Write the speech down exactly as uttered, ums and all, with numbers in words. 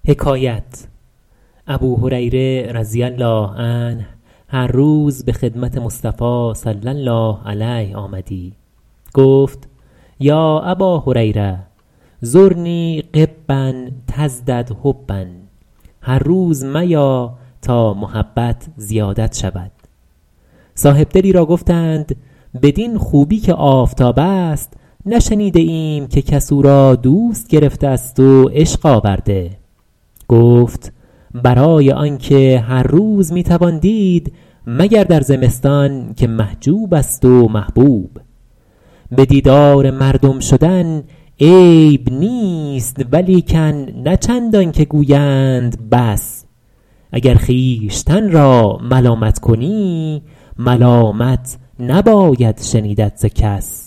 ابوهریره رضی الله عنه هر روز به خدمت مصطفی صلی الله علیه آمدی. گفت یا اباهریرة زرنی غبا تزدد حبا. هر روز میا تا محبت زیادت شود. صاحبدلی را گفتند بدین خوبی که آفتاب است نشنیده ایم که کس او را دوست گرفته است و عشق آورده. گفت برای آن که هر روز می توان دید مگر در زمستان که محجوب است و محبوب. به دیدار مردم شدن عیب نیست ولیکن نه چندان که گویند بس. اگر خویشتن را ملامت کنی ملامت نباید شنیدت ز کس.